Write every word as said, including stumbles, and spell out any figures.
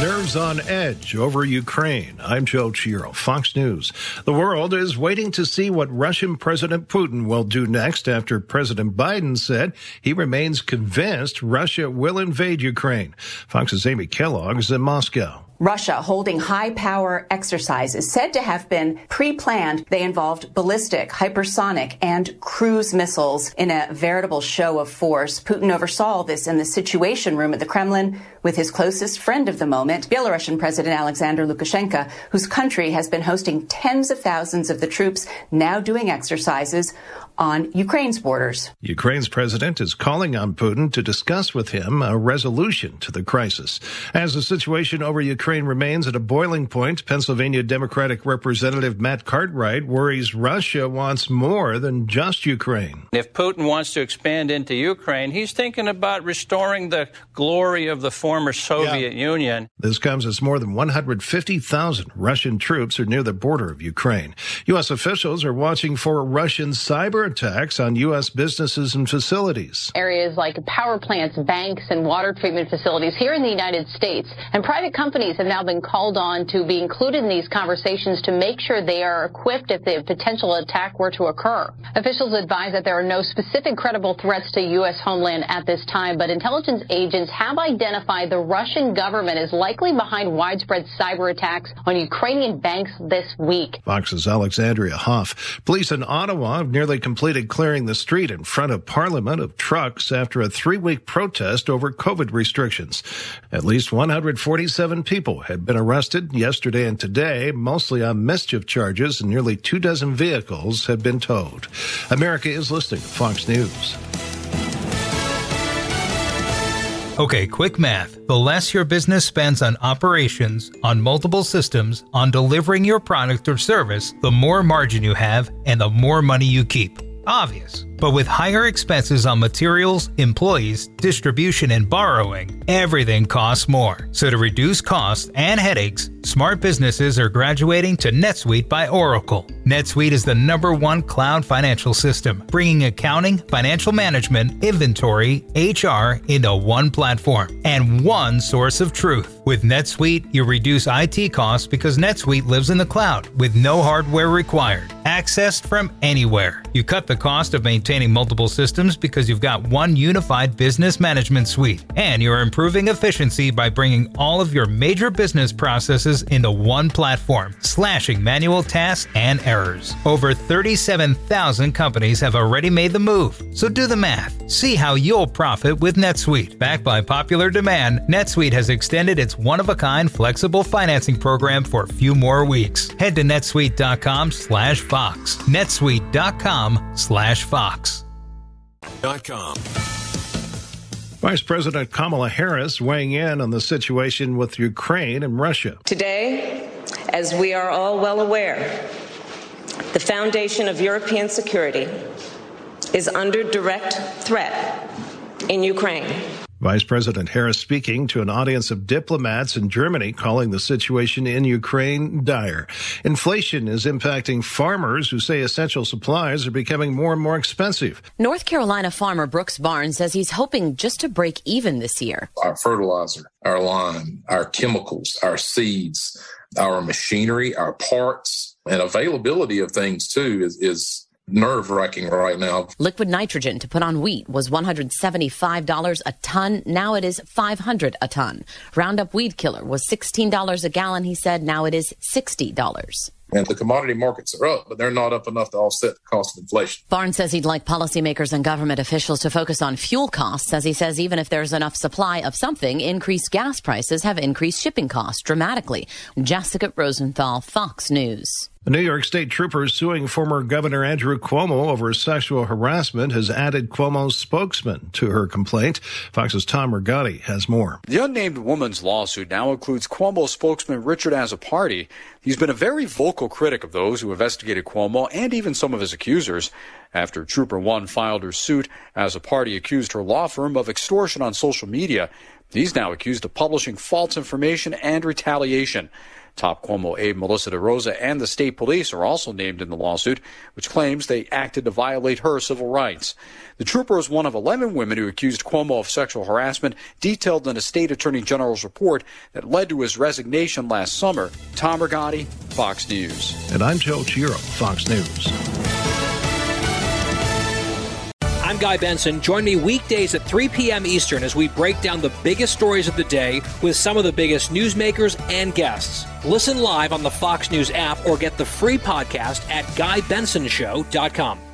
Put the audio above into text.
Nerves on edge over Ukraine. I'm Joe Chiro, Fox News. The world is waiting to see what Russian President Putin will do next after President Biden said he remains convinced Russia will invade Ukraine. Fox's Amy Kellogg is in Moscow. Russia holding high-power exercises said to have been pre-planned. They involved ballistic, hypersonic, and cruise missiles in a veritable show of force. Putin oversaw this in the Situation Room at the Kremlin with his closest friend of the moment, Belarusian President Alexander Lukashenko, whose country has been hosting tens of thousands of the troops now doing exercises on Ukraine's borders. Ukraine's president is calling on Putin to discuss with him a resolution to the crisis. As the situation over Ukraine remains at a boiling point, Pennsylvania Democratic Representative Matt Cartwright worries Russia wants more than just Ukraine. If Putin wants to expand into Ukraine, he's thinking about restoring the glory of the former Soviet yeah. Union. This comes as more than one hundred fifty thousand Russian troops are near the border of Ukraine. U S officials are watching for Russian cyber attacks on U S businesses and facilities. Areas like power plants, banks, and water treatment facilities here in the United States. And private companies have now been called on to be included in these conversations to make sure they are equipped if the potential attack were to occur. Officials advise that there are no specific credible threats to U S homeland at this time, but intelligence agents have identified the Russian government is likely behind widespread cyber attacks on Ukrainian banks this week. Fox's Alexandria Hoff. Police in Ottawa have nearly completed clearing the street in front of Parliament of trucks after a three-week protest over COVID restrictions. At least one hundred forty-seven people had been arrested yesterday and today, mostly on mischief charges, and nearly two dozen vehicles have been towed. America is listening to Fox News. Okay, quick math. The less your business spends on operations, on multiple systems, on delivering your product or service, the more margin you have and the more money you keep. Obvious. But with higher expenses on materials, employees, distribution, and borrowing, everything costs more. So to reduce costs and headaches, smart businesses are graduating to NetSuite by Oracle. NetSuite is the number one cloud financial system, bringing accounting, financial management, inventory, H R into one platform and one source of truth. With NetSuite, you reduce I T costs because NetSuite lives in the cloud with no hardware required, accessed from anywhere. You cut the cost of maintaining multiple systems because you've got one unified business management suite, and you're improving efficiency by bringing all of your major business processes into one platform, slashing manual tasks and errors. Over thirty-seven thousand companies have already made the move, so do the math. See how you'll profit with NetSuite. Backed by popular demand, NetSuite has extended its one-of-a-kind flexible financing program for a few more weeks. Head to netsuite.com slash Fox. netsuite.com slash Fox. .com. Vice President Kamala Harris weighing in on the situation with Ukraine and Russia. Today, as we are all well aware, the foundation of European security is under direct threat in Ukraine. Vice President Harris speaking to an audience of diplomats in Germany, calling the situation in Ukraine dire. Inflation is impacting farmers who say essential supplies are becoming more and more expensive. North Carolina farmer Brooks Barnes says he's hoping just to break even this year. Our fertilizer, our lime, our chemicals, our seeds, our machinery, our parts, and availability of things, too, is, is nerve-wracking right now. Liquid nitrogen to put on wheat was one hundred seventy-five dollars a ton. Now it is five hundred dollars a ton. Roundup weed killer was sixteen dollars a gallon, he said. Now it is sixty dollars. And the commodity markets are up, but they're not up enough to offset the cost of inflation. Barnes says he'd like policymakers and government officials to focus on fuel costs, as he says even if there's enough supply of something, increased gas prices have increased shipping costs dramatically. Jessica Rosenthal, Fox News. The New York State trooper suing former Governor Andrew Cuomo over sexual harassment has added Cuomo's spokesman to her complaint. Fox's Tom Rigotti has more. The unnamed woman's lawsuit now includes Cuomo spokesman Richard Azzopardi. He's been a very vocal critic of those who investigated Cuomo and even some of his accusers. After Trooper One filed her suit, Azzopardi accused her law firm of extortion on social media. He's now accused of publishing false information and retaliation. Top Cuomo aide Melissa DeRosa and the state police are also named in the lawsuit, which claims they acted to violate her civil rights. The trooper is one of eleven women who accused Cuomo of sexual harassment, detailed in a state attorney general's report that led to his resignation last summer. Tom Rigotti, Fox News. And I'm Joe Chiro, Fox News. I'm Guy Benson. Join me weekdays at three p.m. Eastern as we break down the biggest stories of the day with some of the biggest newsmakers and guests. Listen live on the Fox News app or get the free podcast at guy benson show dot com.